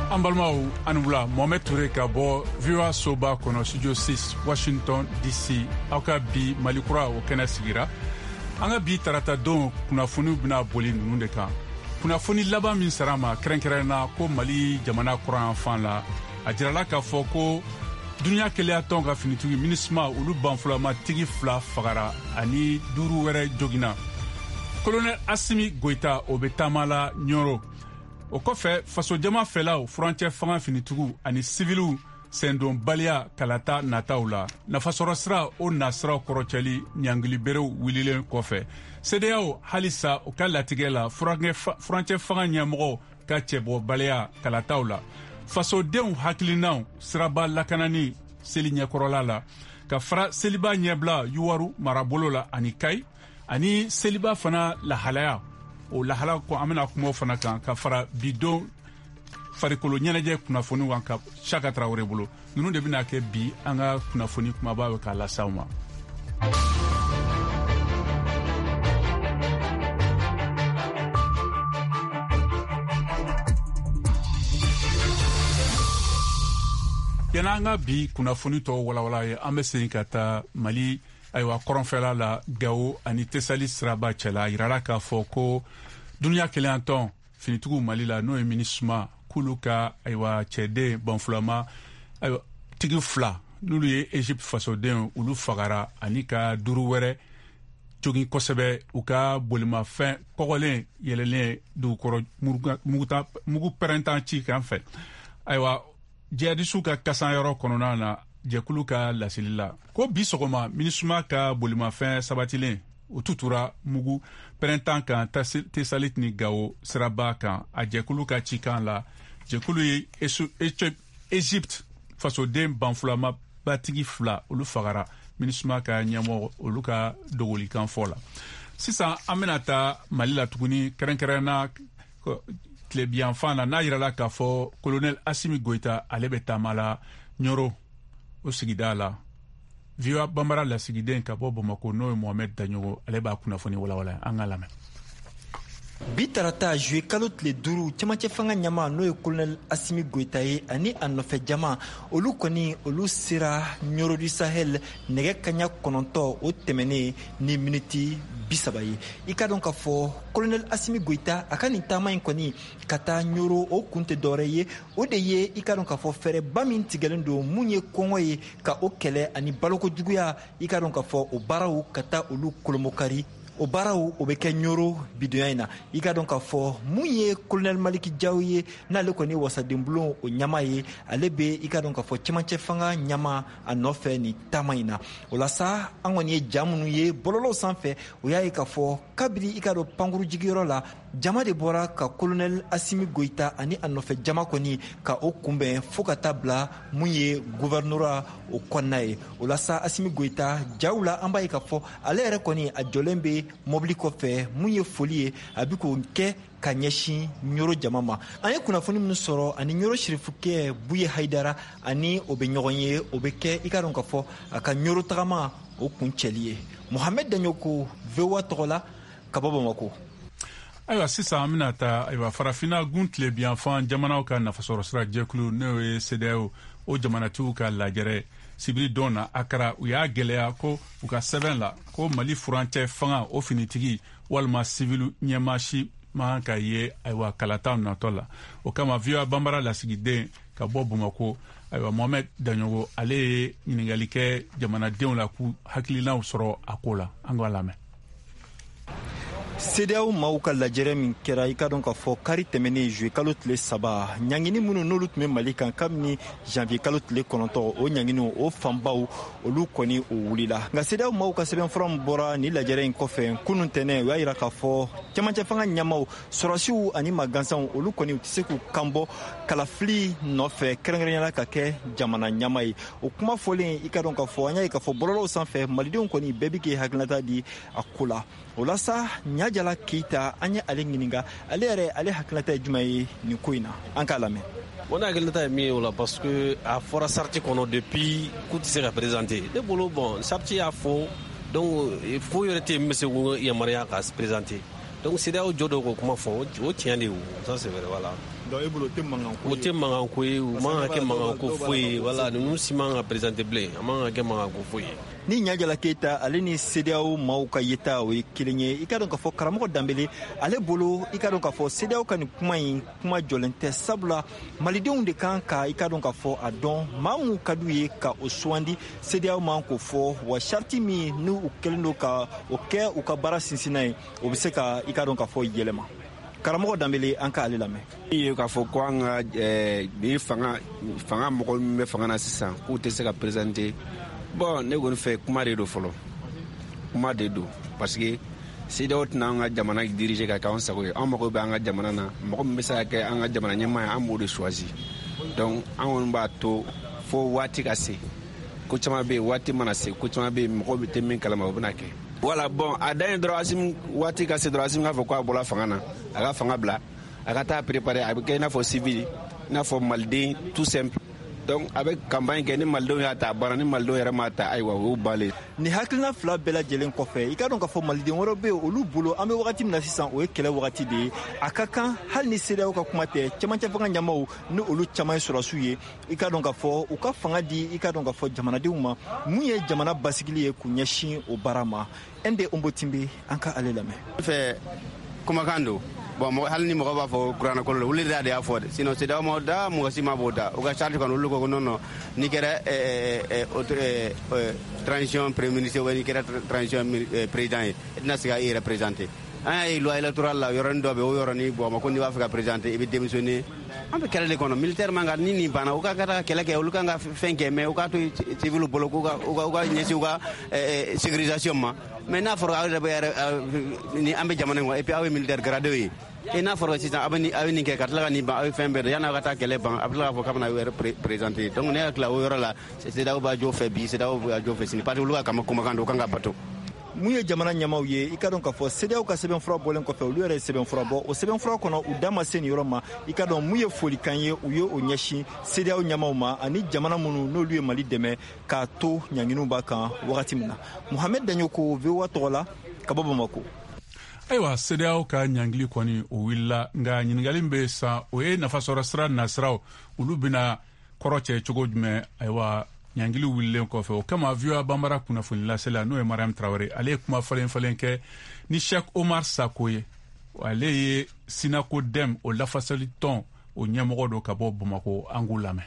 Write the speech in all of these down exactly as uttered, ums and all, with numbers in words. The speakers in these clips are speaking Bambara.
Ambalmao Anoula Mohamed Touré ka bɔ V O A soba kɔnɔ studio six Washington D C aw ka bi Malikura o kɛnɛ sigira an ka bi tarata don kunnafoniw bɛna boli ninnu de kan kunnafoni laban min sera ma kɛrɛnkɛrɛnna ko Mali jamana kuran fan la a jirala k'a fɔ ko dunuya kɛlɛya tɔn ka finitigi MINUSMA olu banfulama tigi fila fagara ani duuru wɛrɛ joginna Colonel Assimi Goïta o bɛ taama la Nioro o kɔfɛ faso jama fɛlaw furancɛ fanga finitigiw ani civiliw sendonbaliya kalata nataw la nafasɔrɔ sira o nasiraw kɔrɔcɛli ɲangiliberew wililen kɔfɛ C D A O halisa o ka latigɛ la furancɛ fanga ɲɛmɔgɔw ka cɛbɔbaliya kalataw la fasodenw hakilinaw siraba lakanani seli ɲɛkɔrɔla la ka fara seliba ɲɛbila Yuwaru marabolo la ani Kayi ani seliba fana lahalaya o lahala ko an bɛna kuma fana kan ka fara bidon farikolo ɲɛnajɛ kunnafoni kan ka Chaka Traoré bolo ninnu de bɛna kɛ bi an ka kunnafoni kumaba bɛ k'a lasaw ma. Yana an ka bi kunnafoni tɔw walawala ye an bɛ segin ka taa Mali ayiwa kɔrɔnfɛla la Gawo ani Tesali siraba cɛla yirala k'a fɔ ko dunuya kɛlɛya tɔn finitigiw Mali la n'o ye MINUSMA k'olu ka ayiwa cɛden banfulama ayiwa tigi fila n'olu ye Egypte fasodenw olu fagara ani ka duuru wɛrɛ jogin kosɛbɛ u ka bolimafɛn kɔgɔlen yɛlɛlen dugukɔrɔ mugu pɛrɛntan ci kan fɛ ayiwa jihadisiw ka kasanyɔrɔ kɔnɔna na jɛkulu ka lasili la ko bi sɔgɔma MINUSMA ka bolimafɛn sabatilen o tutura mugu pɛrɛntan kan Tesali ni Gawo siraba kan a jɛkulu ka cikan la jɛkulu ye Egypte fasoden banfulama batigi fila olu fagara MINUSMA ka ɲɛmɔgɔ olu ka dogolikan fɔ la sisan an bɛna taa Mali la tuguni kɛrɛnkɛrɛnna tilebiyanfan na n'a yirala k'a fɔ Colonel Assimi Goïta ale bɛ taama la Nioro o sigida la V O A Bambara lasigiden ka bɔ Bamako n'o ye Mohamed Daɲogo ale b'a kunnafoni walawala an ka lamɛn. Bi tarata juye kalo tile duuru cɛmancɛ fanga ɲama n'o ye Colonel Assimi Goïta ye ani a nɔfɛ jama olu kɔni olu sera Nioro du Sahel nɛgɛ kaɲa kɔnɔntɔ o tɛmɛnen ni miniti bisaba ye i ka dɔn k'a fɔ Colonel Assimi Goïta a ka nin taama in kɔni ka taa Nioro o kun tɛ dɔwɛrɛ ye o de ye i ka dɔn k'a fɔ fɛɛrɛba min tigɛlen don mun ye kɔngɔ ye ka o kɛlɛ ani balokojuguya i ka dɔn k'a fɔ o baaraw ka taa olu kolomokari o baaraw o bɛ kɛ Nioro bidonya in na i ka dɔn k'a fɔ mun ye Colonel Maliki Diaw ye n'ale kɔni ye wasadenbulon o ɲama ye ale bɛ i ka dɔn k'a fɔ cɛmancɛ fanga ɲama a nɔfɛ nin taama in na o la sa an kɔni ye ja minnu ye bɔlɔlɔw sanfɛ o y'a ye k'a fɔ kabiri i ka dɔn pankuru jigiyɔrɔ la jama de bɔra ka Colonel Assimi Goïta ani a nɔfɛ jama kɔni ka o kunbɛn fo ka taa bila mun ye gouvernorat o kɔnɔna ye o la sa Assimi Goïta jaw la an b'a ye k'a fɔ ale yɛrɛ kɔni a jɔlen bɛ mobili kɔfɛ mun ye foli ye a bɛ k'o kɛ ka ɲɛsin Nioro jama ma an ye kunnafoni minnu sɔrɔ ani Nioro sirifukɛ Buye Haidara ani o bɛ ɲɔgɔn ye o bɛ kɛ i ka dɔn k'a fɔ a ka Nioro tagama o kun cɛli ye Mohamed Daɲogo V O A tɔgɔ la ka bɔ Bamako. Ayiwa sisan an bɛna taa ayiwa farafinna gun tilebiyanfan jamanaw ka nafasɔrɔ sira jɛkulu n'o ye C D A O o jamanatigiw ka lajɛrɛ sibiri don na Akara u y'a gɛlɛya ko u ka sɛbɛn la ko Mali furancɛ fanga o finitigi walima civil ɲɛmaasi man ka ye ayiwa kalata natɔ la o kama V O A Bambara lasigiden ka bɔ Bamako ayiwa Mohamed Daɲogo ale ye ɲininkali kɛ jamanadenw la k'u hakilinaw sɔrɔ a ko la an k'a lamɛn. C D A O maaw ka lajɛrɛ min kɛra i ka dɔn k'a fɔ kari tɛmɛnen juye kalo tile saba ɲangini minnu n'olu tun bɛ Mali kan kabini janvier kalo tile kɔnɔntɔn o ɲanginiw o fanbaw olu kɔni o wulila nka C D A O maaw ka sɛbɛnfura min bɔra ni lajɛrɛ in kɔfɛ kunun tɛnɛ u y'a jira k'a fɔ cɛmancɛ fanga ɲɛmaw sɔrɔsiw ani magansanw olu kɔni u tɛ se k'u kanbɔ kalafili nɔfɛ kɛrɛnkɛrɛnyala ka kɛ jamana ɲama ye o kuma fɔlen i ka dɔn k'a fɔ an y'a ye k'a fɔ bɔlɔlɔw sanfɛ malidenw kɔni bɛɛ bɛ k'i hakilinata di a ko la o la sa Ɲajala Keita an ye ale ɲininka ale yɛrɛ ale hakilinata ye jumɛn ye nin ko in na an k'a lamɛn. O ne hakilinata ye min ye o la parce que a fɔra sarti kɔnɔ depuis k'u tɛ se ka présenter ne bolo bon sarti y'a fɔ donc fo yɛrɛ tɛ yen min bɛ se k'o yamaruya ka présenter donc C D A O jɔ dɔw ko kuma fɔ o tiɲɛ de ye o ça c'est vrai voilà. o tɛ mankan ko ye o man ka kɛ mankan ko foyi ye wala ninnu si man ka présenter bilen a man ka kɛ mankan ko foyi ye. ni ɲajala keyita ale ni C D A O maaw ka yeta o ye kelen ye. I ka dɔn k'a fɔ karamɔgɔ Danbele ale bolo i ka dɔn k'a fɔ C D A O ka nin kuma in kuma jɔlen tɛ, sabula malidenw de kan ka i ka dɔn k'a fɔ a dɔn maa mun ka d'u ye ka o sugandi. C D A O man k'o fɔ, wa sariti min n'u u kɛlen don ka o kɛ u ka baara sinsinna ye o bɛ se ka i ka dɔn k'a fɔ yɛlɛma. karamɔgɔ Danbele an ka ale lamɛn. i ye k'a fɔ ko an ka bi fanga fanga mɔgɔ min bɛ fanga na sisan k'u tɛ se ka présenter. Bon ne kɔni fɛ kuma de do fɔlɔ, kuma de do parce que C D A O tɛna an ka jamana diriger ka kɛ an sago ye. An mago bɛ an ka jamana na, mɔgɔ min bɛ se ka kɛ an ka jamana ɲɛmaa ye an b'o de choisi. Donc an kɔni b'a to fo waati ka se, ko caman bɛ yen waati mana se, ko caman bɛ yen mɔgɔ tɛ min kalama o bɛna kɛ. Voilà, bon a dan ye dɔrɔn Asimi waati ka se dɔrɔn Asimi k'a fɔ k'a bɔra fanga na, a ka fanga bila, a ka taa préparer, a bɛ kɛ i n'a fɔ civil, i n'a fɔ maliden tout simple. Donc a bɛ campagne kɛ ni malidenw y'a ta a banna, ni malidenw yɛrɛ m'a ta ayiwa o y'u balen. Ni hakilina fila bɛɛ lajɛlen kɔfɛ i ka dɔn k'a fɔ maliden wɛrɛ bɛ yen olu bolo an bɛ wagati min na sisan o ye kɛlɛ wagati de ye. A ka kan hali ni C D A O ka kuma tɛ cɛmancɛ fanga ɲɛmaaw ni olu caman ye sɔrɔsiw ye i ka dɔn k'a fɔ u ka fanga di i ka dɔn k'a fɔ jamanadenw ma mun ye jamana basigili ye k'u ɲɛsin o baara ma. Ende Ombotimbe an ka ale lamɛn. Fɛ kumakan don. Bon hali ni mɔgɔ b'a fɔ kuranɛ kolo olu de y'a fɔ de, sinon C D A O ma da mɔgɔ si ma b'o da o ka charte kɔnɔ olu ko non non ni kɛra transition premier ministre ou ni kɛra transition président ye i tɛna se ka i yɛrɛ présenter. An y'a ye loi électorale la yɔrɔnin dɔ bɛ o yɔrɔnin bɔ ma ko n'i b'a fɛ ka présenter i bɛ démissionner. An bɛ kɛlɛ de kɔnɔ militaire man kan ni nin banna u ka ka kɛlɛ kɛ olu kan ka fɛn kɛ mais u k'a to civil bolo k'u ka u ka ɲɛsin u ka sécurisation ma. Mais n'a fɔra aw yɛrɛ bɛ ni an bɛ jamana in kɔnɔ et puis aw ye militaire gradé ye. Et n'a fɔra sisan aw bɛ nin kɛ ka tila ka nin ban aw ye fɛn bɛɛ de yan'aw ka taa kɛlɛ ban a bɛ tila k'a fɔ k'a bɛna aw yɛrɛ présenter. Donc ne hakili la o yɔrɔ la C D A O b'a jɔ fɛ bi C D A O b'a jɔ fɛ sini parce que olu ka kama kumakan don u kan ka bato. mun ye jamana ɲɛmaaw ye i ka dɔn k'a fɔ C D A O ka sɛbɛnfura bɔlen kɔfɛ olu yɛrɛ ye sɛbɛnfura bɔ o sɛbɛnfura kɔnɔ u da ma se nin yɔrɔ ma i ka dɔn mun ye folikan ye u ye o ɲɛsin C D A O ɲɛmaaw ma ani jamana minnu n'olu ye Mali dɛmɛ k'a to ɲanginiw b'a kan wagati min na. Muhammad Daɲoko V O A tɔgɔ la ka bɔ Bamako. Ayiwa C D A O ka ɲangili kɔni o wulila nka ɲininkali bɛ san o ye nafasɔrɔ sira nasiraw olu bɛna kɔrɔ cɛ cogo jumɛn. Ayiwa ɲangili wulilen kɔfɛ o kama V O A banbara kunnafoni lasela n'o ye Mariam Traoré ale ye kuma falen falen kɛ ni Cheikh Omar Sako ye ale ye Sinako Dem o lafasali tɔn o ɲɛmɔgɔ do ka bɔ Bamako an k'u lamɛn.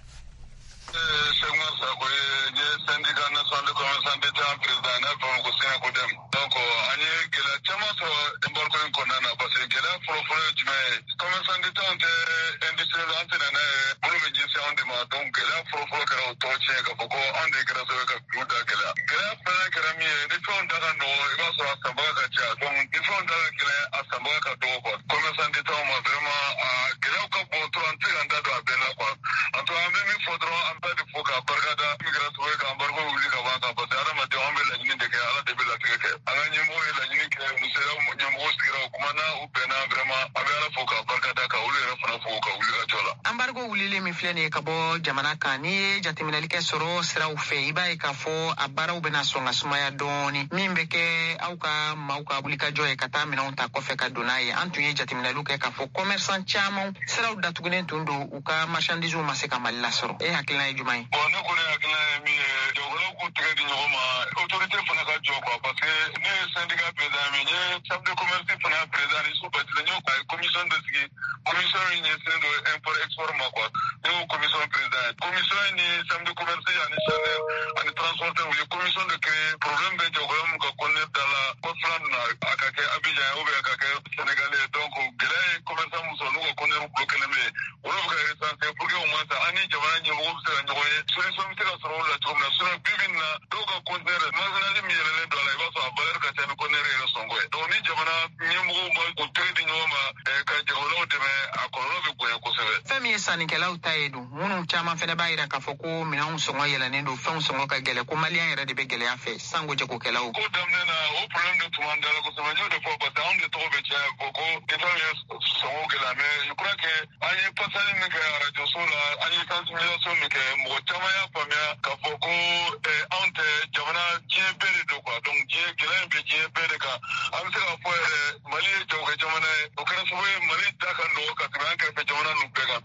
Cheikh Omar Sako ye syndicat national de commerçants d'État président na Bamako Sinako Dem. Donc an ye gɛlɛya caman sɔrɔ embargo in kɔnɔna na parce que gɛlɛya fɔlɔfɔlɔ ye jumɛn ye commerçant d'État tɛ industriel an tɛ na bolo bɛ jɛsi anw de ma donc gɛlɛya fɔlɔfɔlɔ kɛra o tɔgɔ tiɲɛ k'a fɔ ko anw de kɛra sababu ka pilu da gɛlɛya. Gɛlɛya filanan kɛra min ye ni fɛnw da ka nɔgɔ i b'a sɔrɔ a sanbaga ka ca donc ni fɛnw da ka gɛlɛn a sanbaga ka dɔgɔ quoi. Commerçant d'État ma vraiment a gɛlɛyaw ka bon trop an tɛ se ka n da don a bɛɛ la quoi. En tout cas an bɛ min fɔ dɔrɔn an bɛ de fɔ k'a barikada min kɛra sababu ye ka embargo wuli ka bɔ an kan parce que hadamadenw an bɛ laɲini de kɛ ala de bɛ latigɛ kɛ. An ka ɲɛmɔgɔw ye laɲini kɛ u sera ɲɛmɔgɔw sigira u kumana u bɛnna vraiment an bɛ ala fɔ k'a barikada ka olu yɛrɛ fana fɔ ka wuli ka jɔ la. Embargo wulilen min filɛ nin ye ka bɔ jamana kan ni ye jateminɛli kɛ sɔrɔ siraw fɛ i b'a ye k'a fɔ a baaraw bɛna sɔn ka sumaya dɔɔni min bɛ kɛ aw ka maaw ka wulikajɔ ye ka taa minɛnw ta kɔfɛ ka don n'a ye an tun ye jateminɛliw kɛ k'a fɔ commerçant caman siraw datugulen tun don u ka marchandises ma se ka Mali lasɔrɔ e hakilina ye jumɛn ye? Bon ne kɔni hakilina ye min ye jagokɛlaw k'u tɛgɛ di ɲɔgɔn ma autorité fana ka jɔ quoi parce que ne ye syndicat président min ye chef de commerce fana président ni su batilen y'o ka commission de sigi commission min ɲɛsinnen don import export ma quoi ne y'o commission président ye commission ni chef de commerce ani chanel ani transporteur u ye commission de créer problème bɛ jagokɛla mun ka connaître dans la code flan na a ka kɛ Abidjan ou bien a ka kɛ Sénégalais donc gɛlɛya ye commerçant mun sɔrɔ n'u ka connaître bolo kelen bɛ yen olu bɛ ka recenser pour que au moins an ni jamana ɲɛmɔgɔw bɛ se ka ɲɔgɔn ye solution bɛ se ka sɔrɔ o la cogo min na sinon bi bi in na dɔw ka conteneur nationalité min yɛlɛlen don a la i b'a sɔrɔ a valeur ka ca ni conteneur yɛrɛ sɔngɔ ye donc ni jamana ɲɛmɔgɔw ma o tɛgɛ di ɲɔgɔn ma ka jagokɛlaw dɛmɛ a kɔlɔlɔ bɛ bonya kosɛbɛ. Fɛn min ye sannikɛlaw ta ye dun minnu caman fana b'a jira k'a fɔ ko minɛnw sɔngɔ yɛlɛnen don fɛnw sɔngɔ ka gɛlɛ ko maliyɛn yɛrɛ de bɛ gɛlɛya fɛ sango jagokɛlaw. Ko daminɛ na o problème de tun b'an da la kosɛbɛ n y'o de fɔ parce que anw de tɔgɔ bɛ caya fɔ ko état ye sɔngɔ gɛlɛya mais je crois que an ye pasali min kɛ radio so la an ye sensibilisation min kɛ mɔgɔ caman y'a faamuya k'a fɔ ko anw tɛ jamana diɲɛ bɛɛ de don quoi donc diɲɛ gɛlɛya in bɛ diɲɛ bɛɛ de kan an bɛ se k'a fɔ yɛrɛ Mali ye jagokɛ jamana ye o kɛra sababu ye Mali da ka nɔgɔ ka tɛmɛ an kɛrɛfɛ jamana ninnu bɛɛ kan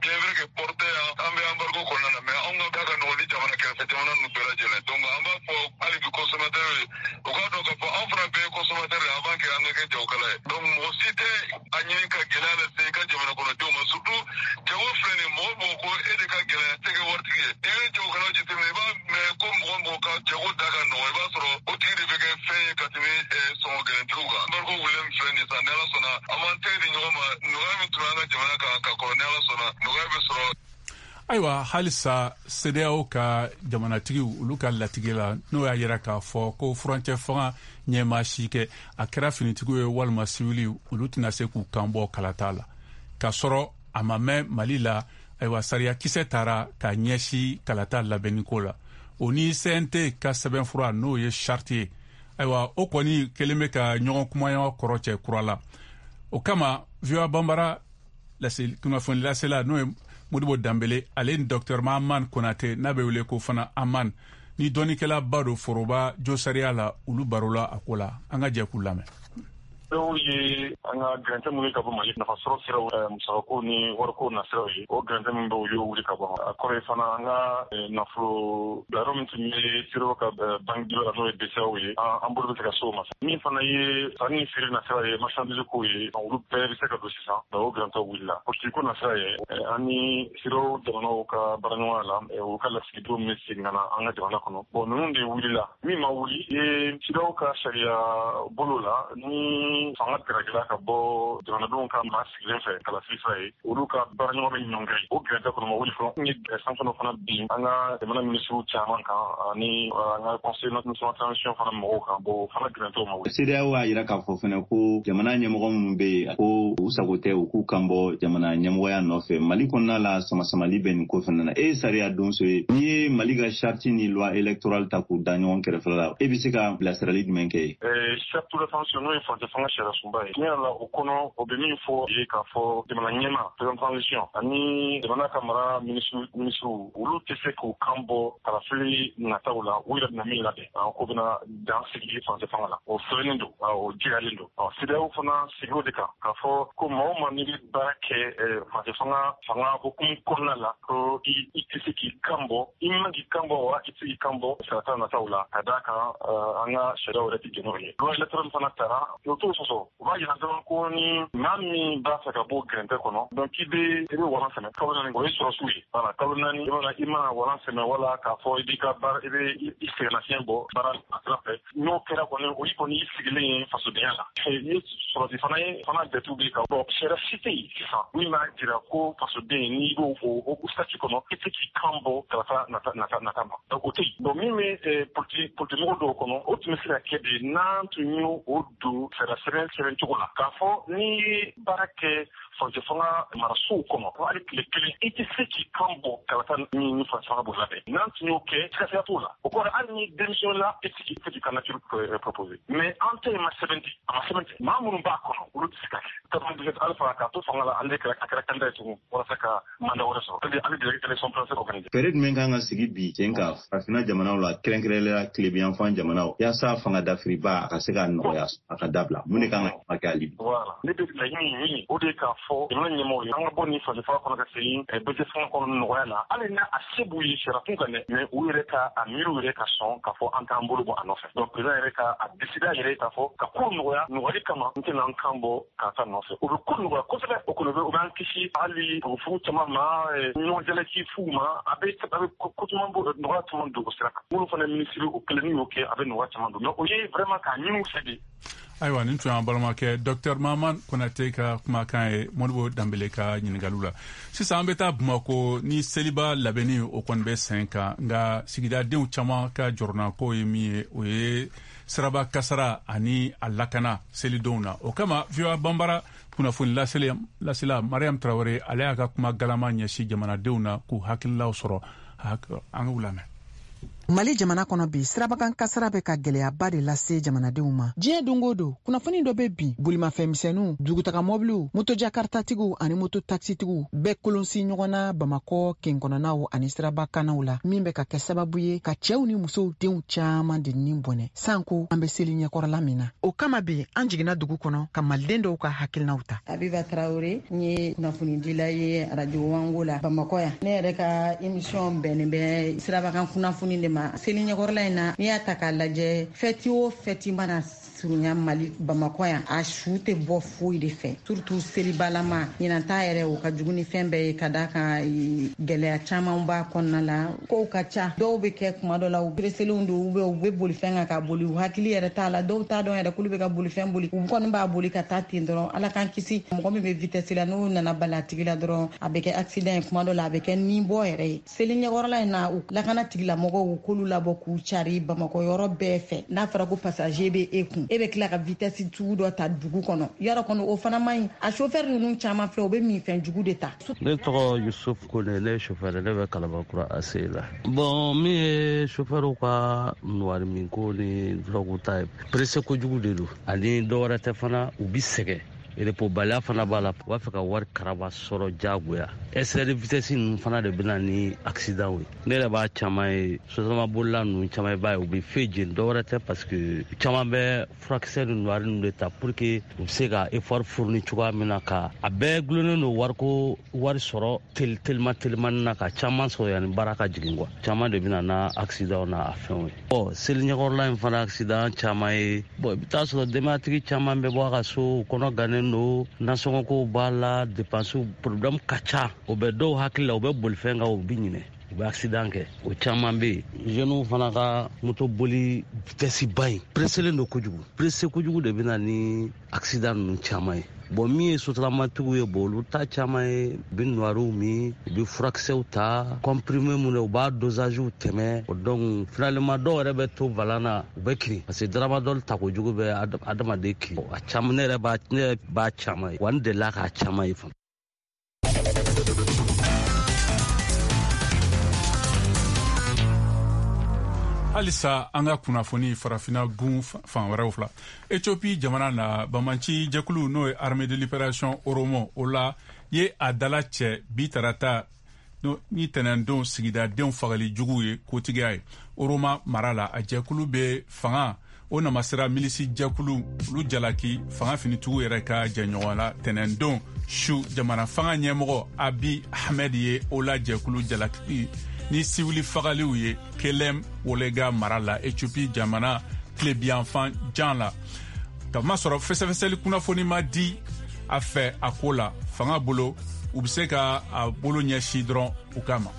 donc an b'a fɔ hali bi consommateur u k'a dɔn k'a fɔ an fana bɛɛ ye consommateur de avant que an ka kɛ jagokɛla ye donc mɔgɔ si tɛ a ɲini ka gɛlɛya lase i ka jamana kɔnɔdenw ma surtout jago filɛ nin mɔgɔ mɔgɔ ko e de ka gɛlɛya tɛ kɛ waritigi ye n'i ye jagokɛlaw jateminɛ i b'a mɛn ko mɔgɔ mɔgɔ ka jago da ka nɔgɔ i b'a sɔrɔ o tigi de bɛ kɛ fɛn ye ka tɛmɛ sɔngɔ gɛlɛntigiw kan Embargo William filɛ nin sa ni Ala sɔnna an b'an tɛgɛ di ɲɔgɔn ma nɔgɔya min tun bɛ an ka jamana kan ka kɔrɔ ni Ala sɔnna nɔgɔya bɛ sɔrɔ. Ayiwa halisa C D A O ka jamanatigiw olu ka latigɛ la n'o y'a yira k'a fɔ ko furancɛ fanga ɲɛmaa si kɛ a kɛra finitigiw ye walima siwili olu tɛna se k'u kan bɔ kalata la k'a sɔrɔ a ma mɛn Mali la ayiwa sariya kisɛ taara ka ɲɛsi kalata labɛnniko la o ni C N T ka sɛbɛnfura n'o ye charte ye ayiwa o kɔni kelen bɛ ka ɲɔgɔn kumaɲɔgɔn kɔrɔ cɛ kura la o kama V O A Banbara kunnafoni lasela n'o ye Modibo Dambele ale ni Docteur Mahaman Konate n'a bɛ wele ko fana Aman ni dɔnnikɛla ba do foroba josariya la olu baro la a ko la an ka jɛ k'u lamɛn. dɔw ye an ka gɛrɛntɛ minnu ka bɔ Mali nafasɔrɔ siraw musakako ni wariko na siraw ye o gɛrɛntɛ min bɛ u y'o wuli ka bɔ a kɔrɔ ye fana an ka nafolo bilayɔrɔ min tun ye siraw ka banque la n'o ye B C E A O ye an bolo bɛ se ka so o ma min fana ye sanni ni feere na sira ye marchandise ko ye olu bɛɛ bɛ se ka don sisan o gɛrɛntɛ wulila politique na sira ye an ni siraw jamanaw ka baaraɲɔgɔnya la u ka lasigidenw min segin ka na an ka jamana kɔnɔ bon ninnu de wulila min ma wuli ye siraw ka sariya bolo la ni fanga gɛrɛgɛrɛ ka bɔ jamanadenw ka maa sigilen fɛ kalafili fɛ ye olu ka baaraɲɔgɔn bɛ ɲɔngɛ o gɛrɛntɛ kɔnɔ ma wuli fɔlɔ n ye sanfɛnw fana bin an ka jamana minisiriw caman kan ani an ka conseil national transition fana mɔgɔw kan bon fana gɛrɛntɛw ma wuli. C D A O y'a yira k'a fɔ fɛnɛ ko jamana ɲɛmɔgɔ minnu bɛ yen ko u sago tɛ u k'u kan bɔ jamana ɲɛmɔgɔya nɔfɛ Mali kɔnɔna la samasamali bɛ nin ko fɛnɛ na e ye sariya donso ye n'i ye Mali ka charte ni loi électorale ta k'u da ɲɔgɔn kɛrɛfɛ la e bɛ se ka bilasirali jumɛn kɛ ye. charte de transition n'o ye fanga fanga sariya sunba ye tiɲɛ la o kɔnɔ o bɛ min fɔ ye k'a fɔ jamana ɲɛma président transition ani jamana ka mara minisiriw olu tɛ se k'u kan bɔ kalafili nataw la u yɛrɛ bɛna min labɛn ko bɛna dan sigi fanga fanga la o sɛbɛnnen don o jiralen don C D A O fana sigi o de kan k'a fɔ ko maa o maa n'i bɛ baara kɛ fanga fanga fanga hukumu kɔnɔna la ko i tɛ se k'i kan bɔ i man k'i kan bɔ wa i tɛ se k'i kan bɔ sarata nataw la ka d'a kan an ka sariyaw yɛrɛ tɛ jɛn n'o ye loi électorale fana taara o t'o sɔsɔ u b'a yira dɔrɔn ko ni maa min b'a fɛ ka bɔ gɛrɛntɛ kɔnɔ donc i bɛ i bɛ walan sɛmɛ kalo naani o ye sɔrɔsiw ye voilà kalo naani i mana i mana walan sɛmɛ wala k'a fɔ i b'i ka baara i bɛ i sɛgɛnnafiɲɛ bɔ baara a sira fɛ n'o kɛra kɔni o y'i kɔni i sigilen ye fasodenya la i ye sɔrɔsi fana ye fana jate b'i kan bon sariya si tɛ yen sisan min b'a jira ko fasoden n'i b'o o o statut kɔnɔ i tɛ k'i kan bɔ kalafa nata nata nata ma donc o tɛ yen donc min bɛ politi politimɔgɔ dɔw kɔnɔ o tun bɛ se ka kɛ de n'an tun y'o o don sariya sɛbɛn sɛbɛn cogo la k'a fɔ n'i ye baara kɛ fanga fanga marasow kɔnɔ hali tile kelen i tɛ se k'i kan bɔ kalata min ni fanga fanga b'o labɛn n'an tun y'o kɛ sɛgɛsɛgɛ t'o la o kɔrɔ hali ni démission la i tɛ k'i k'i candidature proposer mais an tɛ yen ma sɛbɛn di a ma sɛbɛn di maa minnu b'a kɔnɔ olu tɛ se ka kɛ quatre-vingt-dix-sept Alpha k'a to fanga la ale kɛra a kɛra candidat ye tugun walasa ka mandat wɛrɛ sɔrɔ ale ale de ye élection présidentielle organisée. fɛɛrɛ jumɛn kan ka sigi bi cɛn ka farafinna jamanaw la kɛrɛnkɛrɛnnenya tilebiyanfan jamanaw yaasa fanga dafiriba a ka se ka nɔgɔya a ka dabila mun de kan ka kɛ hali bi. voilà ne bɛ laɲini min o de ye k'a fɔ jamana ɲɛmɔgɔw ye an ka bɔ nin fangefanga kɔnɔ ka segin bɛjɛ fanga kɔnɔ nɔgɔya la hali n'a a se b'u ye sariya kun kan dɛ mais u yɛrɛ ka a miiriw yɛrɛ ka sɔn k'a fɔ an t'an bolo bɔ a nɔfɛ donc président yɛrɛ ka a décidé a yɛrɛ k'a fɔ ka ko nɔgɔya nɔgɔyali kama n tɛna an kan bɔ k'a ta nɔfɛ o bɛ ko nɔgɔya kosɛbɛ o kɔni o bɛ an kisi hali fugu caman ma ɲɔgɔn jalaki fuw ma a bɛ a bɛ ko caman bɔ nɔgɔya caman don o sira kan minnu fana minisiri o kelen n'u y'o kɛ a bɛ nɔgɔya caman don mais o ye vraiment k'a ɲini u fɛ de. ayiwa nin tun y'an balimakɛ Docteur Mahaman Konate ka kumakan ye Modibo Dambele ka ɲininkaliw la sisan an bɛ taa Bamako ni seliba labɛnni o kɔni bɛ sen kan nka sigidadenw caman ka jɔrɔnako ye min ye o ye siraba kasara ani a lakana selidenw na o kama V O A Banbara kunnafoni lasela Mariam Traoré ale y'a ka kuma galama ɲɛsi jamanadenw na k'u hakililaw sɔrɔ an k'u lamɛn. Mali jamana kɔnɔ bi sirabakan kasara bɛ ka gɛlɛyaba de lase jamanadenw ma. Diɲɛ don o don kunnafoni dɔ bɛ bin bolimafɛnmisɛnninw dugutaga mɔbiliw moto jakartatigiw ani moto taxitigiw bɛɛ kolonsi ɲɔgɔn na Bamakɔ kɛnkɔnɔnaw ani sirabakanaw la min bɛ ka kɛ sababu ye ka cɛw ni musow denw caman de nin bɔnɛ sanko an bɛ seli ɲɛkɔrɔla min na. O kama bi an jiginna dugu kɔnɔ ka maliden dɔw ka hakilinaw ta. Abiba Traoré n ye kunnafonidila ye radio Wango la Bamakɔ yan. Ne yɛrɛ ka émission bɛnnen bɛ sirabakan kunnafoni de ma ma seli ɲɛkɔrɔla in na n'i y'a ta k'a lajɛ fɛti o fɛti mana surunya Mali Bamakɔ yan a su tɛ bɔ foyi de fɛ surtout selibalama ɲinan ta yɛrɛ o ka jugu ni fɛn bɛɛ ye ka da kan gɛlɛya caman b'a kɔnɔna la kow ka ca dɔw bɛ kɛ kuma dɔ la u pereselenw don u bɛ u bɛ boli fɛn kan ka boli u hakili yɛrɛ t'a la dɔw t'a dɔn yɛrɛ k'olu bɛ ka boli fɛn boli u kɔni b'a boli ka taa ten dɔrɔn ala k'an kisi mɔgɔ min bɛ vitesse la n'o nana bali a tigi la dɔrɔn a bɛ kɛ accident ye kuma dɔ la a bɛ kɛ ni bɔ yɛrɛ ye seli ɲɛkɔrɔla in na u lakana tigilamɔgɔw u k'olu labɔ k'u cari Bamakɔ yɔrɔ bɛɛ fɛ n'a fɔra ko passager bɛ e kun e bɛ tila ka vitesse jugu dɔ ta dugu kɔnɔ yɔrɔ kɔnɔ o fana man ɲi a chauffeur ninnu caman filɛ o bɛ min fɛn jugu de ta. Ne tɔgɔ Yusuf Kone ne ye chauffeur ne bɛ Kalabankura A C la bon min ye chauffeur ka nɔgɔya min ko ni drogue ta ye presse kojugu de don ani dɔwɛrɛ tɛ fana u bi sɛgɛn repobaliya fana b'a la u b'a fɛ ka wari karaba sɔrɔ jagoya excès de vitesse ninnu fana de bɛna ni accident ye ne yɛrɛ b'a caman ye sotama bolila ninnu caman b'a ye u bɛ fɛn jeni dɔwɛrɛ tɛ parce que caman bɛ furakisɛ ni nɔgɔya ninnu de ta pour que u bɛ se ka effort fourni cogoya min na ka a bɛɛ gulonnen don wariko wari sɔrɔ telima telimani na ka caman sɔrɔ yanni baara ka jigin quoi caman de bɛna na accident na a fɛnw ye bon seli ɲɛkɔrɔla in fana accident caman ye bon i bɛ taa sɔrɔ denbayatigi caman bɛ bɔ a ka so kɔnɔ gannen no nasɔngɔko b'a la dépenses problème ka ca o bɛ dɔw hakili la u bɛ bolifɛn kan u bɛ ɲinɛ u bɛ accident kɛ o caman bɛ yen jeunes fana ka moto boli vitesse ba in presselen don kojugu presse kojugu de bɛ na ni accident ninnu caman ye bon min ye sotaramatigiw ye bon olu ta caman ye u bɛ nɔriw min u bɛ furakisɛw ta comprimé minnu u b'a dosagew tɛmɛ donc finalement dɔw yɛrɛ bɛ to volant na u bɛ kirin parce que tramadol ta kojugu bɛ adamaden kirin a caman ne yɛrɛ b'a ne yɛrɛ b'a caman ye wa n delila k'a caman ye fana. halisa an ka kunnafoni farafina gun fan wɛrɛw fila Ethiopie jamana na bamanci jɛkulu n'o ye armée de libération oromo o la ye a dala cɛ bi tarata ni tɛnɛndon sigidadenw fagali jugu ye kotigiya ye oroma mara la a jɛkulu bɛ fanga o namasira milisi jɛkulu olu jalaki fanga finitigiw yɛrɛ ka jɛɲɔgɔn la tɛnɛndon su jamana fanga ɲɛmɔgɔ Abiy Ahmed ye o la jɛkulu jalaki ni sivili fagaliw ye Kelem Wolega mara la Ethiopie jamana tilebiyanfan jan la ka masɔrɔ fɛsɛfɛsɛli kunnafoni ma di a fɛ a ko la fanga bolo u bɛ se ka a bolo ɲɛsi dɔrɔn u kama.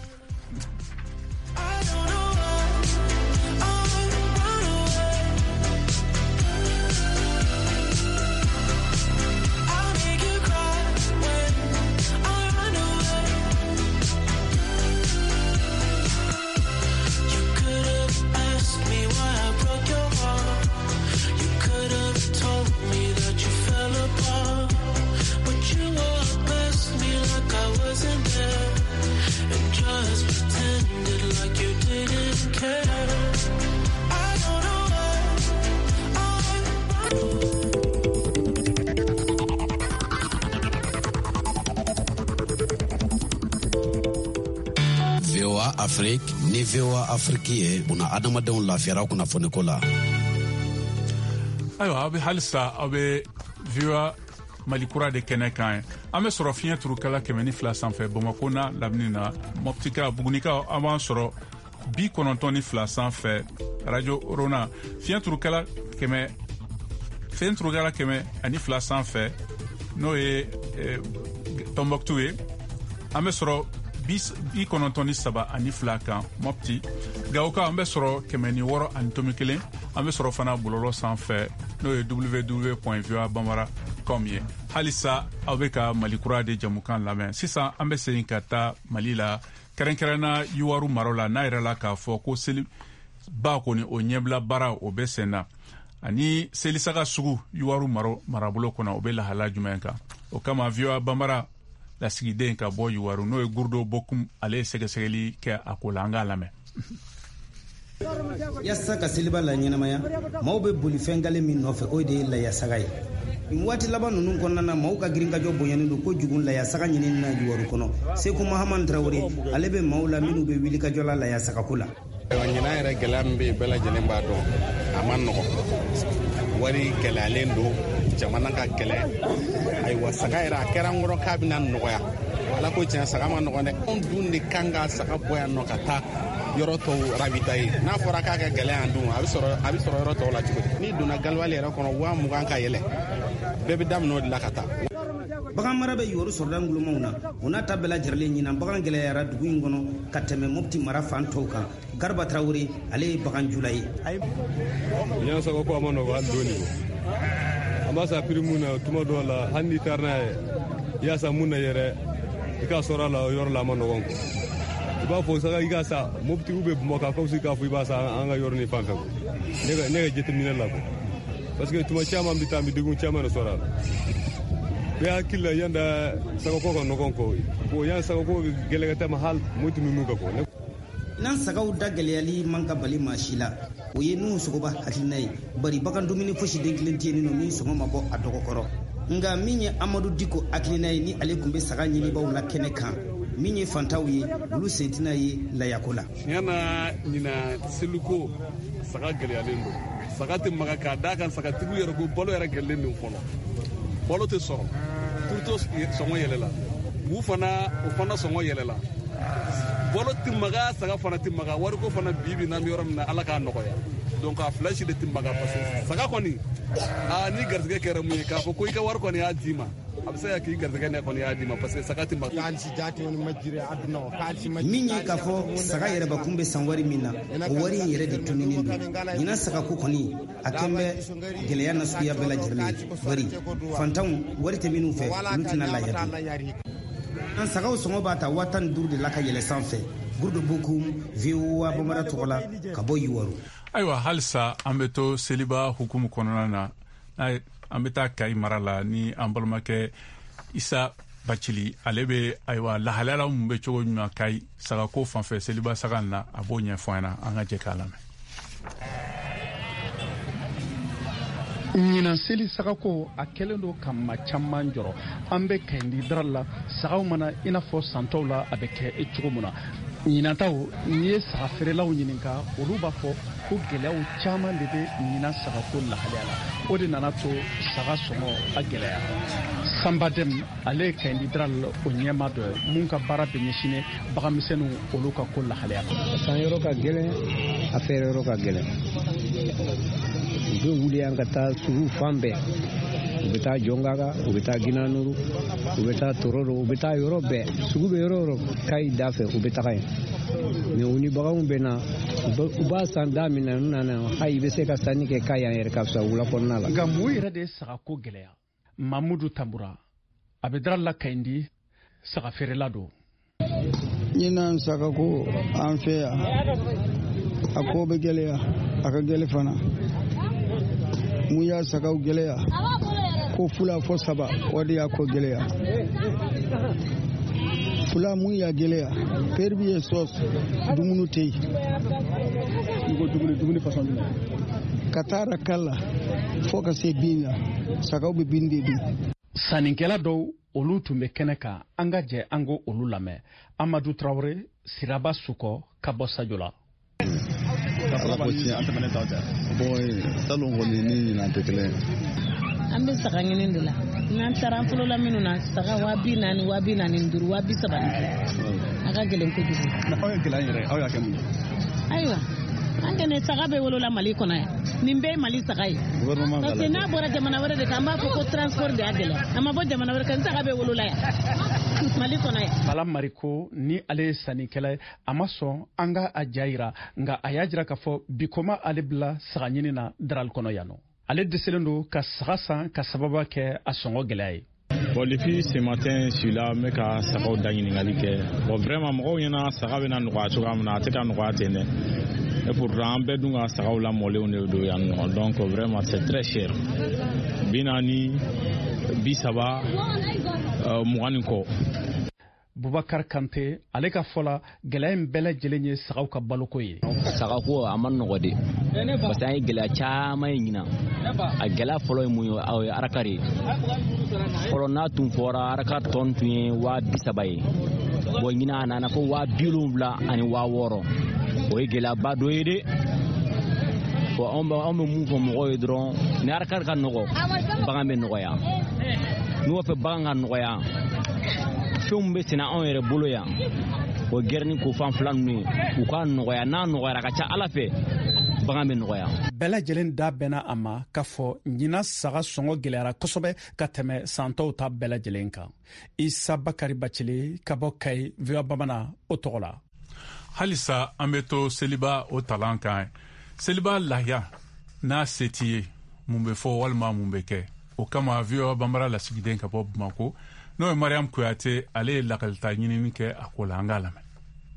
Afrique ni V O A Afrique ye buna adamadenw lafiyara kunnafoni ko la. Ayiwa aw bɛ halisa aw bɛ V O A Mali kura de kɛnɛ kan ye an bɛ sɔrɔ fiɲɛ turukala kɛmɛ ni fila sanfɛ Bamakɔ n'a lamini na Mɔputika Bugunika an b'an sɔrɔ bi kɔnɔntɔn ni fila sanfɛ Radio Rona fiɲɛ turukala kɛmɛ fiɲɛ turukala kɛmɛ ani fila sanfɛ n'o ye Tombouctou ye an bɛ sɔrɔ bi kɔnɔntɔn ni saba ani fila kan Mopti Gawoka an bɛ sɔrɔ kɛmɛ ni wɔɔrɔ ani tomi kelen an bɛ sɔrɔ fana bɔlɔlɔ sanfɛ n'o ye w w w point v o a bambara point com ye halisa aw bɛ ka Mali kura de jamukan lamɛn sisan an bɛ segin ka taa Mali la kɛrɛnkɛrɛnna Yuwaru maro la n'a yɛrɛ la k'a fɔ ko seli ba kɔni o ɲɛbila baara o bɛ sen na ani selisaga sugu Yuwaru maro marabolo kɔnɔ o bɛ lahala jumɛn kan o kama V O A bambara lasigiden ka bɔ Yuwaru n'o ye Gurdo Bokum ale ye sɛgɛsɛgɛli kɛ a ko la an k'a lamɛn. Yasa ka seliba la ɲɛnamaya maaw bɛ boli fɛn gale min nɔfɛ o de ye layasaga ye nin waati laban ninnu kɔnɔna na maaw ka girin-kajɔ bonyani don kojugu layasaga ɲinini na Yuwaru kɔnɔ Seku Mahamani Tarawele ale bɛ maaw la minnu bɛ wilikajɔ la layasagako la. ɲinan yɛrɛ gɛlɛya min bɛ yen bɛɛ lajɛlen b'a dɔn a ma nɔgɔ wari gɛlɛyalen don jamana ka kɛlɛ ayiwa saga yɛrɛ a kɛra n kɔrɔ k'a bɛna nɔgɔya ala ko tiɲɛ saga ma nɔgɔ dɛ anw dun de kan ka saga bɔ yan nɔ ka taa yɔrɔ tɔw ravitaye n'a fɔra k'a ka gɛlɛya an dun a bɛ sɔrɔ a bɛ sɔrɔ yɔrɔ tɔw la cogo di n'i donna Galiwali yɛrɛ kɔnɔ waa mugan ka yɛlɛ bɛɛ bɛ daminɛ o de la ka taa bagan mara bɛ yɔrɔ sɔrɔla ngulumaw na o n'a ta bɛɛ lajɛlen ɲinan bagan gɛlɛyara dugu in kɔnɔ ka tɛmɛ Mopti mara fan tɔw kan Garba Traoré ale ye bagan jula ye yan sago ko ma nɔgɔ hali dɔɔni an b'a sa prix mun na tuma dɔw la hali ni taara n'a ye yaasa mun na yɛrɛ i ka sɔrɔ a la o yɔrɔ la a ma nɔgɔn i b'a fɔ saga i ka sa Moptigiw bɛ Bamakɔ ka fisi k'a fɔ i b'a sa an ka yɔrɔ ni fan fɛ ne ka ne ka jateminɛ la quoi parce que tuma caman bɛ taa an bɛ degun caman de sɔrɔ a la bɛɛ hakili la yan da sagako ka nɔgɔn kɔ bon yan sagako gɛlɛya tɛ ma hali Mopti ninnu ka kɔ n'an sagaw da gɛlɛyali man ka bali maa si la o ye n'u sogoba hakilina ye bari bagan dumuni fosi den kelen tɛ yen nɔ min sɔngɔ ma bɔ a dɔgɔkɔrɔ nka min ye Amadu Diko hakilina ye ni ale tun bɛ saga ɲinibaw la kɛnɛ kan min ye fantaw ye olu sen tɛna ye layako la yana ɲina seliko saga gɛlɛyalen don saga tɛ maga k'a d'a kan sagatigiw yɛrɛ ko balo yɛrɛ gɛlɛlen don fɔlɔ balo tɛ sɔrɔ turuto sɔngɔ yɛlɛla bu fana o fana sɔngɔ yɛlɛla balo tɛ maga saga fana tɛ maga wariko fana bi bi n'an bɛ yɔrɔ min na Ala k'a nɔgɔya donc a fila si de tɛ maga parce que saga kɔni aa ni garizɛgɛ kɛra mun ye k'a fɔ ko i ka wari kɔni y'a d'i ma a bɛ se ka k'i garizɛgɛ ne kɔni y'a d'i ma parce que saga tɛ maga min ye k'a fɔ saga yɛrɛbakun bɛ san wari min na o wari in yɛrɛ de tuninen don ɲinan sagako kɔni a kɛn bɛ gɛlɛya nasuguya bɛɛ lajɛlen ye bari fantanw wari tɛ minnu fɛ olu tɛna lahiya dun an sagaw sɔngɔ b'a ta waa tan ni duuru de la ka yɛlɛ sanfɛ Gurudo Bokum V O A Bamara tɔgɔ la ka bɔ Yiwaru ayiwa halisa an bɛ to seliba hukumu kɔnɔna na an bɛ taa Kayi mara la ni an balimakɛ Isa Bacili ale bɛ ayiwa lahalaya mun bɛ cogo ɲuman Kayi sagako fanfɛ seliba saga na a b'o ɲɛfɔ an na an ka jɛ k'a lamɛn ɲinan seli sagako a kɛlen don ka ma caman jɔrɔ an bɛ Kayindi dara la sagaw mana i n'a fɔ santɔw la a bɛ kɛ cogo min na ɲinantaw n'i ye saga feerelaw ɲininka olu b'a fɔ ko gɛlɛyaw caman de bɛ ɲinan sagako lahalaya la o de nana to saga sɔngɔ a gɛlɛya Sanba Dɛm ale ye Kayindi dara la o ɲɛma dɔ ye mun ka baara bɛ ɲɛsinnen baganmisɛnninw olu ka ko lahalaya la san yɔrɔ ka gɛlɛn a feere yɔrɔ ka gɛlɛn u bɛ wuli yan ka taa sugu fan bɛɛ u bɛ taa Jɔngaga u bɛ taa Ginanuru u bɛ taa Tororo u bɛ taa yɔrɔ bɛɛ sugu bɛ yɔrɔ yɔrɔ Kayi da fɛ u bɛ taga yen mais u ni baganw bɛ na u b'a san da min na u nana hayi i bɛ se ka sanni kɛ Kayi yan yɛrɛ ka fisa wula kɔnɔna la nka mun yɛrɛ de ye sagako gɛlɛya Mamudu Tambura a bɛ dara la Kayindi saga feerela don ɲinan sagako an fɛ yan a ko bɛ gɛlɛya a ka gɛlɛ fana mun y'a sagaw gɛlɛya ko fula fɔ saba o de y'a ko gɛlɛya fula mun y'a gɛlɛya perbi ye sɔs dumuni tɛ yen ka taa rakala fo ka se bin na sagaw bɛ bin de dun sannikɛla dɔw olu tun bɛ kɛnɛ kan an ka jɛ an ko olu lamɛn Amadu Traoré Siraba Sukɔ ka bɔ Sajola salon kɔni ni ɲinan tɛ kelen an bɛ saga ɲini de la n'an taara an fɔlɔ la minnu na saga waa bi naani waa bi naani ni duuru waa bi saba ni a ka gɛlɛn kojugu aw ye gɛlɛya yɛrɛ aw y'a kɛ mun ye ayiwa an kɛnɛ saga bɛ wolola Mali kɔnɔ yan nin bɛɛ ye Mali saga ye parce que n'a bɔra jamana wɛrɛ de kan an b'a fɔ ko transport de y'a gɛlɛya a ma bɔ jamana wɛrɛ kan saga bɛ wolola yan Mali kɔnɔ yan Bala Mariko ni ale ye sannikɛla ye a ma sɔn an ka a ja yira nka a y'a jira k'a fɔ bi ko ma ale bila saga ɲini na Daral kɔnɔ yan nɔ ale dɛsɛlen don ka saga san ka sababa kɛ a sɔngɔ gɛlɛya ye Bon, depuis ce matin, je suis là, mais quand ça va dans une bon, vraiment, moi, il y a un saga qui est en train de se faire. Et pourtant, on peut donc saga la molle donc vraiment, c'est très cher. Binani, Bisaba, Mouaniko. Boubacar Kanté ale ka fɔla gɛlɛya in bɛɛ lajɛlen ye sagaw ka baloko ye sagako a ma nɔgɔ de parce que an ye gɛlɛya caman ye ɲinan a gɛlɛya fɔlɔ ye mun ye o ye araka de ye fɔlɔ n'a tun fɔra araka tɔn tun ye waa bi saba ye bon ɲinan a nana fɔ waa bi wolonwula ani waa wɔɔrɔ o ye gɛlɛyaba dɔ ye de bon anw bɛ mun fɔ mɔgɔw ye dɔrɔn ni araka ka nɔgɔ bagan bɛ nɔgɔya n'u b'a fɛ bagan ka nɔgɔya fɛnw bɛ sɛnɛ anw yɛrɛ bolo yan o gɛrɛni ko fan fila ninnu u ka nɔgɔya n'a nɔgɔyara ka ca ala fɛ bagan bɛ nɔgɔya. bɛɛ lajɛlen da bɛnna a ma k'a fɔ ɲina saga sɔngɔ gɛlɛyara kosɛbɛ ka tɛmɛ san tɔw ta bɛɛ lajɛlen kan. Isa Bakari Bacili ka bɔ Kayi, V O A Bamanan o tɔgɔ la. halisa an bɛ to seliba o talan kan. Seliba lahiya n'a se t'i ye mun bɛ fɔ walima mun bɛ kɛ. O kama V O A Bambara lasigiden ka bɔ Bamako n'o ye Mariam Kuyate, ale ye lakalita ɲinini kɛ a ko la, an k'a lamɛn.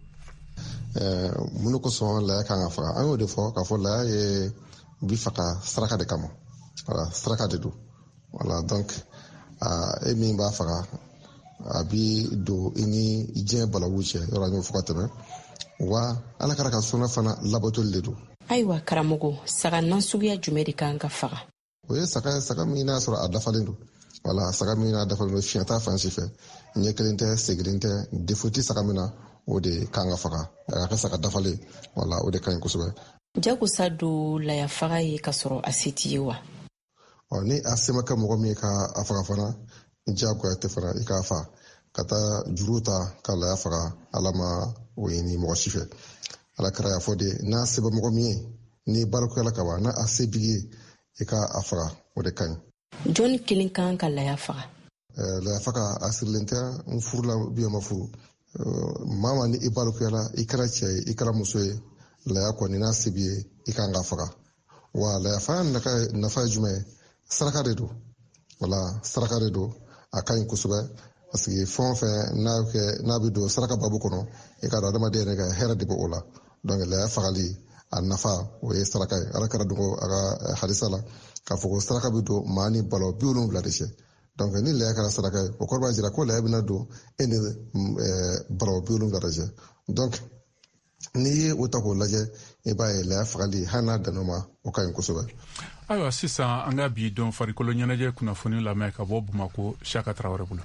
Mun kosɔn laya kan ka faga an y'o de fɔ k'a fɔ laya ye bi faga saraka de kama, voilà, saraka de don, voilà, donc e min b'a faga a bi don i ni diɲɛ balawu cɛ, yɔrɔ an y'o fɔ ka tɛmɛ, wa ala kɛra ka sɔnna fana labatoli de don. Ayiwa karamɔgɔ, saga nasuguya jumɛn de kan ka faga? O ye saga saga min n'a sɔrɔ a dafalen don, voilà, saga min n'a dafalen don, fiɲɛ t'a fan si fɛ, ɲɛ kelen tɛ, segilen tɛ, défaut ti saga min na, o de kan ka faga, a ka saga dafalen, voilà, o de ka ɲi kosɛbɛ. Jagosa don laya faga ye ka sɔrɔ a se t'i ye wa? Ɔ ni a se ma kɛ mɔgɔ min ye ka a faga fana, jagoya tɛ fana i k'a fa ka taa juru ta ka laya faga, ala ma o ye ni mɔgɔ si fɛ. Ala kɛra y'a fɔ de n'a se bɛ mɔgɔ min ye ni balokɛla ka ban, n'a a se b'i ye i ka a faga, o de ka ɲi. Jɔnni kelen kan ka laya faga? Laya faga a sirilen tɛ n furula bi ma furu, maa ma ni i balokɛla i kɛra cɛ ye i kɛra muso ye, laya kɔni n'a se b'i ye i kan ka faga. Wa laya faga nafa ye jumɛn ye? Saraka de don, wala, saraka de don, a ka ɲi kosɛbɛ, parce que fɛn o fɛn n'a bɛ don saraka babu kɔnɔ i ka dɔn adamaden yɛrɛ ka hɛrɛ de bɛ o la, donc laya fagali a nafa o ye saraka ye. Ala kɛra dogo a ka hadisa la k'a fɔ ko saraka bɛ don maa ni balo bi wolonwula de cɛ, donc ni laya kɛra saraka ye o kɔrɔ b'a jira ko laya bɛna don e ni balo bi wolonwula de cɛ, donc n'i ye o ta k'o lajɛ i b'a ye laya fagali hali n'a danno ma o ka ɲi kosɛbɛ. Ayiwa sisan an ka bi dɔn farikolo ɲɛnajɛ kunnafoni lamɛn ka bɔ Bamako, Saka Traoré bolo.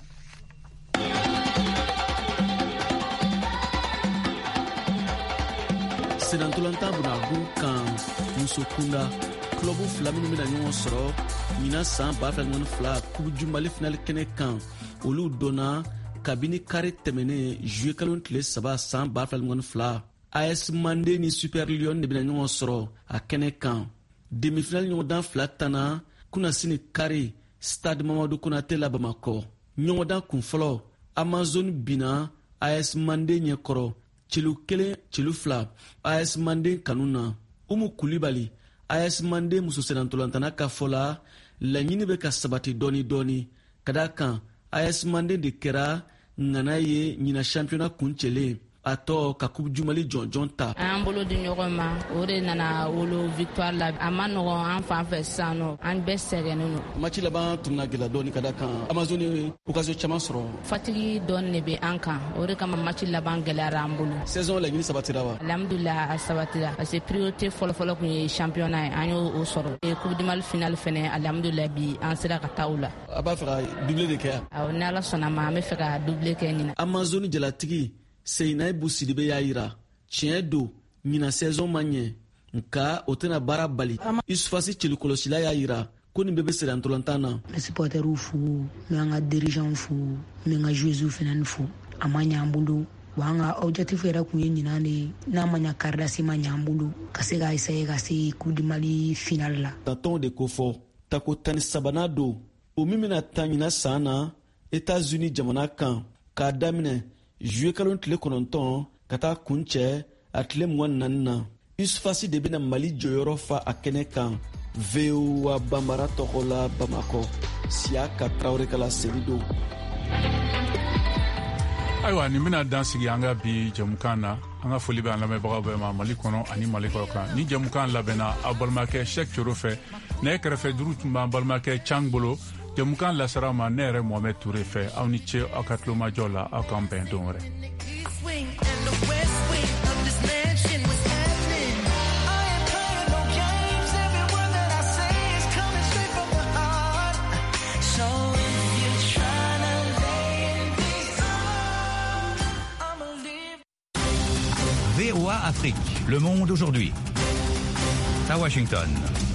Senantolanta Bunagu kan muso kunda klubu fila minnu bɛna ɲɔgɔn sɔrɔ ɲina san ba fila ɲɔgɔn fila kubu jumali finali kɛnɛ kan olu donna kabini kari tɛmɛnen juillet kalo tile saba san ba fila ɲɔgɔn fila. A S Mande ni Super Lion de bɛna ɲɔgɔn sɔrɔ a kɛnɛ kan. Demi-finale ɲɔgɔndan fila tana kuna sini kari Stade Mamadou Konate la Bamako. Ɲɔgɔndan kun fɔlɔ Amazon bina A S Mande ɲɛkɔrɔ cilu kelen cilu fila A S Mande kanuna. Umu Kulibali A S Mande muso senantolantana ka fɔ la laɲini bɛ ka sabati dɔɔni dɔɔni ka da kan A S Mande de kɛra ŋana ye ɲina championnat kuncɛlen a tɔ ka coupe du Mali jɔnjɔn ta. An bolo di ɲɔgɔn ma o de nana wolo victoire la a ma nɔgɔn an fan fɛ sisan nɔ an bɛɛ sɛgɛnnen don. Match laban tun na gɛlɛya dɔɔni ka da kan Amazon ye occasion caman sɔrɔ. Fatigi dɔɔni de bɛ an kan o de kama match laban gɛlɛyara an bolo. Saison laɲini sabatira wa? Alhamdulillah a sabatira parce que priorité fɔlɔfɔlɔ kun ye championnat ye an y'o sɔrɔ. E coupe du Mali finale fɛnɛ alhamdulillah bi an sera ka taa o la. A b'a fɛ ka doublé de kɛ. Awɔ ni Ala sɔnna ma an bɛ fɛ ka doublé kɛ ɲina. Amazon jalatigi Seyinaibu Sidibe y'a yira tiɲɛ don ɲina saison ma ɲɛ nka o tɛna baara bali. Isufasi cɛlikɔlɔsila y'a yira ko nin bɛɛ bɛ senantolantan na. N bɛ supporters fo, n bɛ an ka dirigeants fo, n bɛ n ka joueurs fana fo. A ma ɲɛ an bolo wa an ka objectif yɛrɛ kun ye ɲinan de n'a ma ɲɛ karidasi ma ɲɛ an bolo ka se ka essayer ka se coupe du Mali finale la. Tanton de ko fɔ tako tan ni sabanan don o min bɛna ta ɲina san na États-Unis jamana kan k'a daminɛ juillet kalo tile kɔnɔntɔn ka taa kun cɛ a tile mugan naani na. Isufasi de bɛna Mali jɔyɔrɔ fa a kɛnɛ kan. V O A Bambara tɔgɔ la Bamako, Siyaka Traoré ka laseli don. Ayiwa nin bɛna dan sigi an ka bi jɛmukan na an ka foli bɛ an lamɛnbagaw bɛɛ ma Mali kɔnɔ ani Mali kɔ kan. Ni jɛmukan labɛnna aw balimakɛ Sɛk Coro fɛ, ne kɛrɛfɛ juru tun b'an balimakɛ Cang bolo. Jɛmukan lasara ma ne yɛrɛ Mohamed Touré fɛ. Aw ni ce aw ka tulomajɔ la aw k'an bɛn don wɛrɛ. V O A Afrique, le monde aujourd'hui. À Washington.